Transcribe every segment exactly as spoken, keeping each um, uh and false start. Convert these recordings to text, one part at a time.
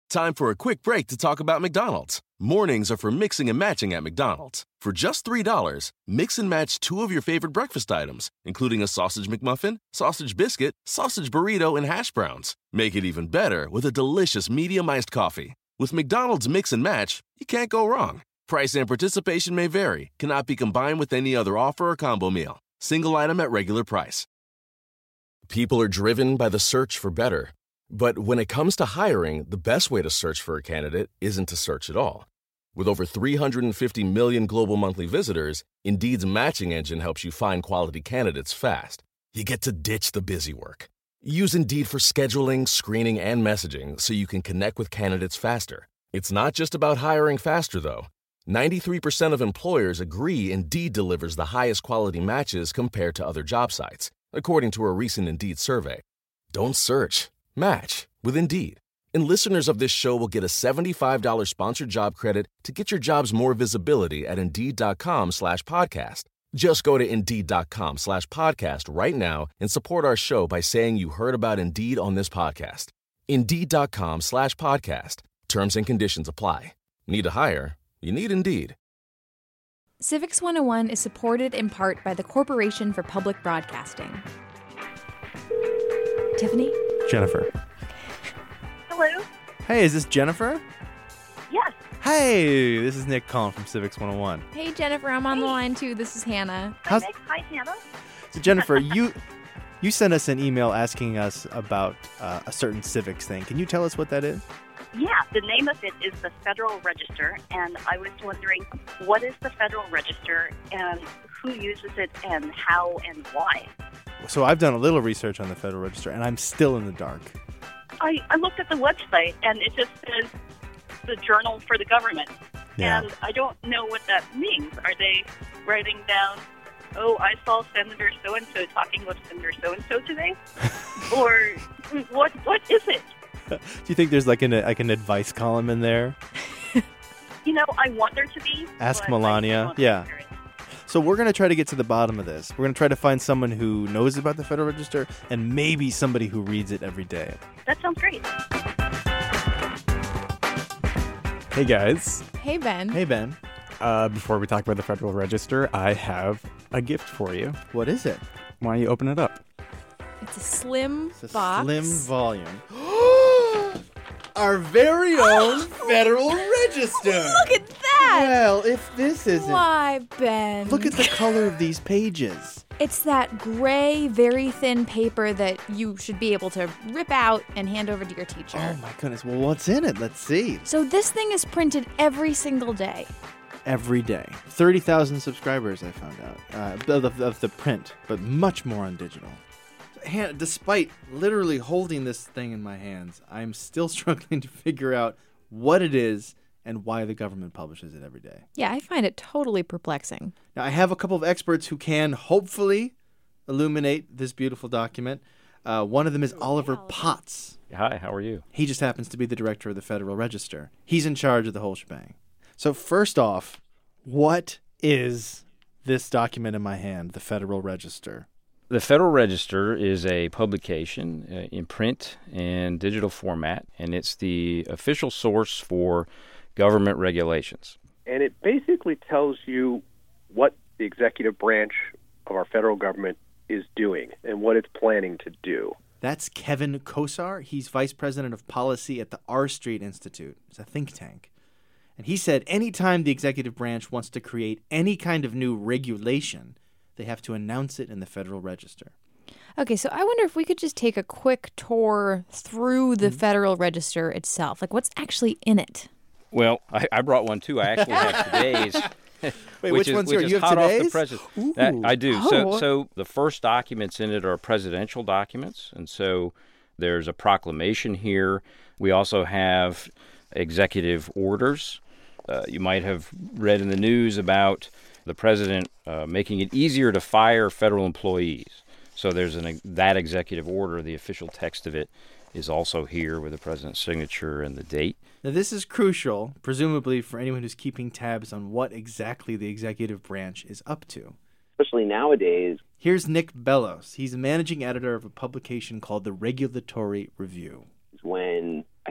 Time for a quick break to talk about McDonald's. Mornings are for mixing and matching at McDonald's. For just three dollars, mix and match two of your favorite breakfast items, including a sausage McMuffin, sausage biscuit, sausage burrito, and hash browns. Make it even better with a delicious medium iced coffee. With McDonald's Mix and Match, you can't go wrong. Price and participation may vary, cannot be combined with any other offer or combo meal. Single item at regular price. People are driven by the search for better. But when it comes to hiring, the best way to search for a candidate isn't to search at all. With over three hundred fifty million global monthly visitors, Indeed's matching engine helps you find quality candidates fast. You get to ditch the busy work. Use Indeed for scheduling, screening, and messaging so you can connect with candidates faster. It's not just about hiring faster, though. ninety-three percent of employers agree Indeed delivers the highest quality matches compared to other job sites, according to a recent Indeed survey. Don't search. Match with Indeed. And listeners of this show will get a seventy-five dollars sponsored job credit to get your jobs more visibility at Indeed.com slash podcast. Just go to Indeed.com slash podcast right now and support our show by saying you heard about Indeed on this podcast. Indeed.com slash podcast. Terms and conditions apply. Need to hire? You need Indeed. Civics one oh one is supported in part by the Corporation for Public Broadcasting. Tiffany? Jennifer. Hello? Hey, is this Jennifer? Yes. Hey, this is Nick calling from Civics one oh one. Hey, Jennifer, I'm on the line, too. This is Hannah. How's... Hi, Nick. Hi, Hannah. So, Jennifer, you you sent us an email asking us about uh, a certain civics thing. Can you tell us what that is? Yeah, the name of it is the Federal Register, and I was wondering, what is the Federal Register, and who uses it, and how, and why? So I've done a little research on the Federal Register, and I'm still in the dark. I, I looked at the website, and it just says the Journal for the Government. Yeah. And I don't know what that means. Are they writing down, oh, I saw Senator so-and-so talking with Senator so-and-so today? Or what? what is it? Do you think there's like an like an advice column in there? You know, I want there to be. Ask Melania. Yeah. So we're going to try to get to the bottom of this. We're going to try to find someone who knows about the Federal Register and maybe somebody who reads it every day. That sounds great. Hey, guys. Hey, Ben. Hey, Ben. Uh, before we talk about the Federal Register, I have a gift for you. What is it? Why don't you open it up? It's a slim It's a box. slim volume. Our very own Federal Register. Look at that! Well, if this isn't... Why, Ben? Look at the color of these pages. It's that gray, very thin paper that you should be able to rip out and hand over to your teacher. Oh, my goodness. Well, what's in it? Let's see. So this thing is printed every single day. Every day. thirty thousand subscribers, I found out, uh, of, of the print, but much more on digital. Han- despite literally holding this thing in my hands, I'm still struggling to figure out what it is and why the government publishes it every day. Yeah, I find it totally perplexing. Now, I have a couple of experts who can hopefully illuminate this beautiful document. Uh, one of them is Oliver Potts. Hi, how are you? He just happens to be the director of the Federal Register. He's in charge of the whole shebang. So first off, what is this document in my hand, the Federal Register? The Federal Register is a publication uh, in print and digital format, and it's the official source for government regulations. And it basically tells you what the executive branch of our federal government is doing and what it's planning to do. That's Kevin Kosar. He's vice president of policy at the R Street Institute. It's a think tank. And he said anytime the executive branch wants to create any kind of new regulation, they have to announce it in the Federal Register. Okay, so I wonder if we could just take a quick tour through the Mm-hmm. Federal Register itself. Like, what's actually in it? Well, I, I brought one, too. I actually have today's. Wait, which which is, one's which yours? is You have hot off today's? the presses. Ooh. That, I do. Oh. So, so the first documents in it are presidential documents, and so there's a proclamation here. We also have executive orders. Uh, you might have read in the news about the president uh, making it easier to fire federal employees. So there's an that executive order. The official text of it is also here with the president's signature and the date. Now, this is crucial, presumably for anyone who's keeping tabs on what exactly the executive branch is up to. Especially nowadays. Here's Nick Bellows. He's a managing editor of a publication called the Regulatory Review. When I think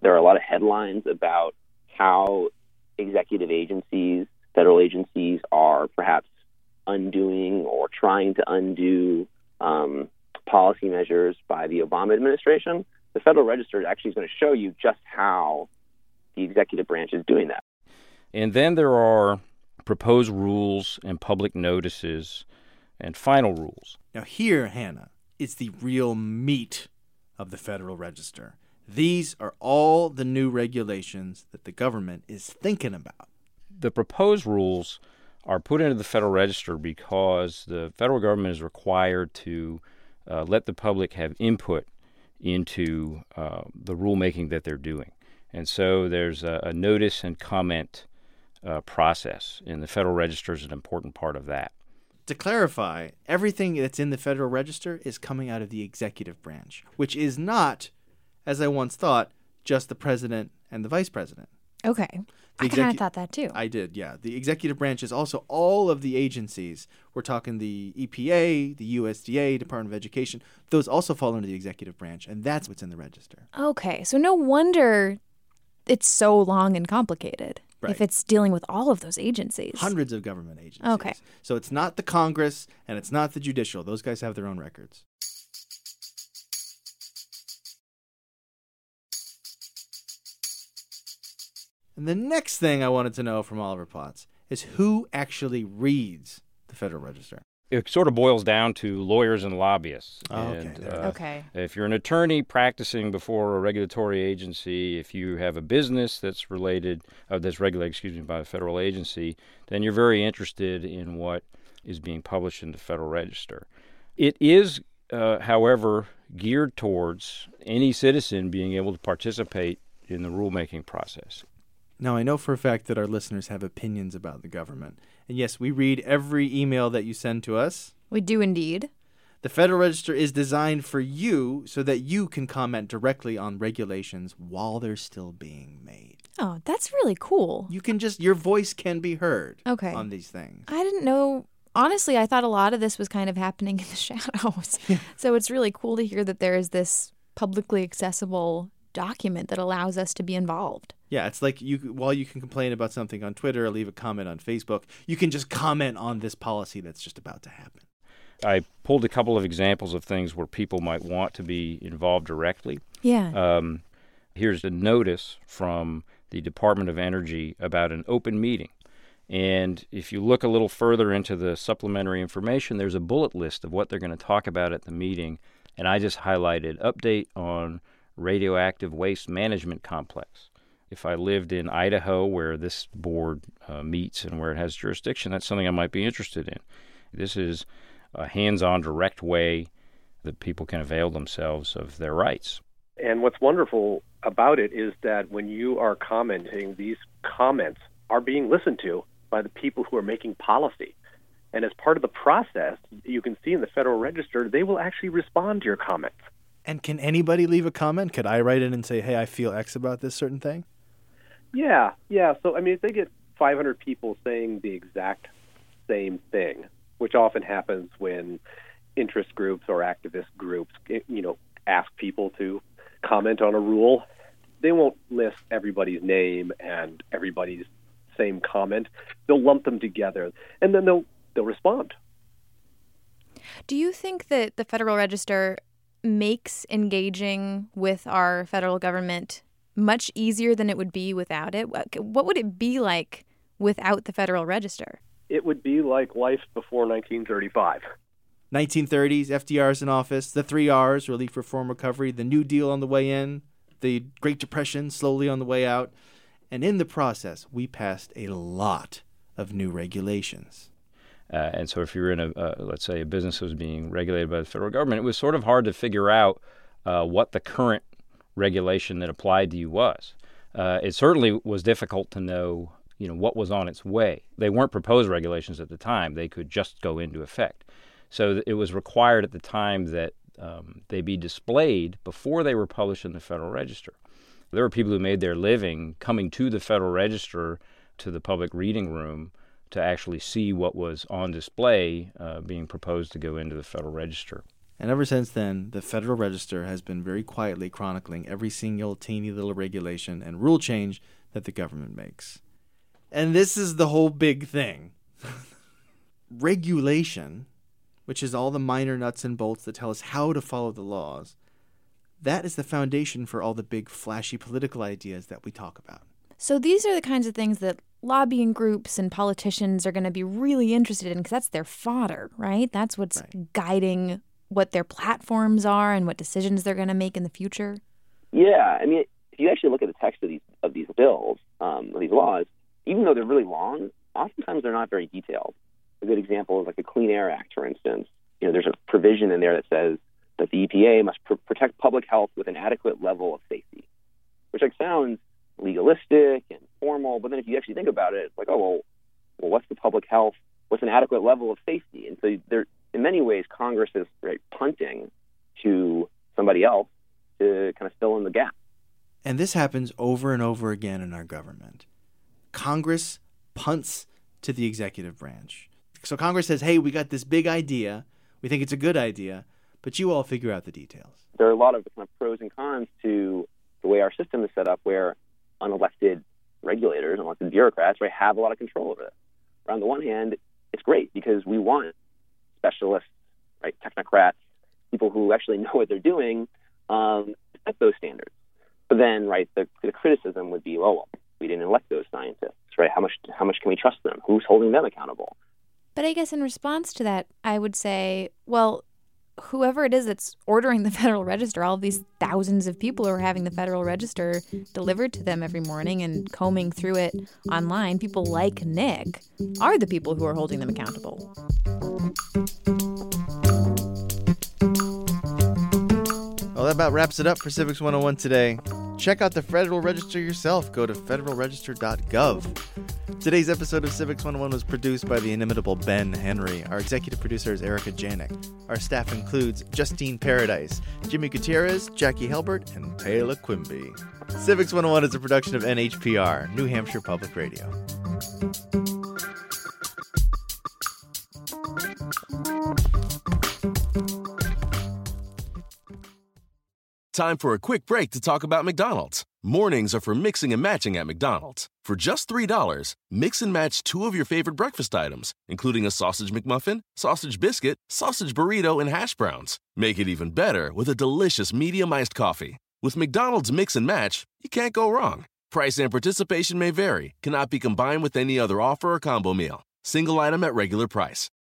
There are a lot of headlines about how executive agencies, federal agencies, are perhaps undoing or trying to undo um, policy measures by the Obama administration. The Federal Register actually is going to show you just how the executive branch is doing that. And then there are proposed rules and public notices and final rules. Now here, Hannah, is the real meat of the Federal Register. These are all the new regulations that the government is thinking about. The proposed rules are put into the Federal Register because the federal government is required to uh, let the public have input into uh, the rulemaking that they're doing. And so there's a, a notice and comment uh, process, and the Federal Register is an important part of that. To clarify, everything that's in the Federal Register is coming out of the executive branch, which is not, as I once thought, just the president and the vice president. Okay. The I kind execu- of thought that too. I did, yeah. The executive branch is also all of the agencies. We're talking the E P A, the U S D A, Department of Education. Those also fall under the executive branch, and that's what's in the register. Okay. So no wonder it's so long and complicated. Right. If it's dealing with all of those agencies. Hundreds of government agencies. Okay. So it's not the Congress, and it's not the judicial. Those guys have their own records. And the next thing I wanted to know from Oliver Potts is who actually reads the Federal Register? It sort of boils down to lawyers and lobbyists. Oh, okay. And, There it uh, Okay. If you're an attorney practicing before a regulatory agency, if you have a business that's related, uh, that's regulated, excuse me, by a federal agency, then you're very interested in what is being published in the Federal Register. It is, uh, however, geared towards any citizen being able to participate in the rulemaking process. Now, I know for a fact that our listeners have opinions about the government. And yes, we read every email that you send to us. We do indeed. The Federal Register is designed for you so that you can comment directly on regulations while they're still being made. Oh, that's really cool. You can just, your voice can be heard Okay. on these things. I didn't know. Honestly, I thought a lot of this was kind of happening in the shadows. So it's really cool to hear that there is this publicly accessible document that allows us to be involved. Yeah, it's like you while you can complain about something on Twitter or leave a comment on Facebook, you can just comment on this policy that's just about to happen. I pulled a couple of examples of things where people might want to be involved directly. Yeah. Um, here's a notice from the Department of Energy about an open meeting. And if you look a little further into the supplementary information, there's a bullet list of what they're going to talk about at the meeting. And I just highlighted update on radioactive waste management complex. If I lived in Idaho, where this board uh, meets and where it has jurisdiction, that's something I might be interested in. This is a hands-on, direct way that people can avail themselves of their rights. And what's wonderful about it is that when you are commenting, these comments are being listened to by the people who are making policy. And as part of the process, you can see in the Federal Register, they will actually respond to your comments. And can anybody leave a comment? Could I write in and say, hey, I feel X about this certain thing? Yeah, yeah. So, I mean, if they get five hundred people saying the exact same thing, which often happens when interest groups or activist groups, you know, ask people to comment on a rule, they won't list everybody's name and everybody's same comment. They'll lump them together, and then they'll they'll respond. Do you think that the Federal Register makes engaging with our federal government much easier than it would be without it? What would it be like without the Federal Register? It would be like life before nineteen thirty-five. nineteen thirties, F D R's in office, the three R's, relief, reform, recovery, the New Deal on the way in, the Great Depression slowly on the way out. And in the process, we passed a lot of new regulations. Uh, and so if you're in a, uh, let's say, a business that was being regulated by the federal government, it was sort of hard to figure out uh, what the current regulation that applied to you was. Uh, it certainly was difficult to know, you know, what was on its way. They weren't proposed regulations at the time. They could just go into effect. So it was required at the time that um, they be displayed before they were published in the Federal Register. There were people who made their living coming to the Federal Register, to the public reading room, to actually see what was on display uh, being proposed to go into the Federal Register. And ever since then, the Federal Register has been very quietly chronicling every single teeny little regulation and rule change that the government makes. And this is the whole big thing. Regulation, which is all the minor nuts and bolts that tell us how to follow the laws, that is the foundation for all the big flashy political ideas that we talk about. So these are the kinds of things that lobbying groups and politicians are going to be really interested in because that's their fodder, right? That's what's right. guiding what their platforms are and what decisions they're going to make in the future. Yeah, I mean, if you actually look at the text of these of these bills, um, of these laws, even though they're really long, oftentimes they're not very detailed. A good example is like the Clean Air Act, for instance. You know, there's a provision in there that says that the E P A must pr- protect public health with an adequate level of safety, which like sounds legalistic and formal, but then if you actually think about it, it's like, oh, well, well, what's the public health? What's an adequate level of safety? And so there, in many ways, Congress is right, punting to somebody else to kind of fill in the gap. And this happens over and over again in our government. Congress punts to the executive branch. So Congress says, hey, we got this big idea. We think it's a good idea, but you all figure out the details. There are a lot of kind of pros and cons to the way our system is set up where unelected regulators, unelected bureaucrats, right, have a lot of control over this. On the one hand, it's great because we want specialists, right, technocrats, people who actually know what they're doing, um, to set those standards. But then, right, the, the criticism would be, well, well, we didn't elect those scientists, right? How much how much can we trust them? Who's holding them accountable? But I guess in response to that, I would say, well, whoever it is that's ordering the Federal Register, all of these thousands of people who are having the Federal Register delivered to them every morning and combing through it online, people like Nick, are the people who are holding them accountable. Well, that about wraps it up for Civics one oh one today. Check out the Federal Register yourself. Go to federal register dot gov. Today's episode of Civics one oh one was produced by the inimitable Ben Henry. Our executive producer is Erica Janik. Our staff includes Justine Paradise, Jimmy Gutierrez, Jackie Helbert, and Payla Quimby. Civics one oh one is a production of N H P R, New Hampshire Public Radio. Time for a quick break to talk about McDonald's. Mornings are for mixing and matching at McDonald's. For just three dollars, mix and match two of your favorite breakfast items, including a sausage McMuffin, sausage biscuit, sausage burrito, and hash browns. Make it even better with a delicious medium iced coffee. With McDonald's Mix and Match, you can't go wrong. Price and participation may vary, cannot be combined with any other offer or combo meal. Single item at regular price.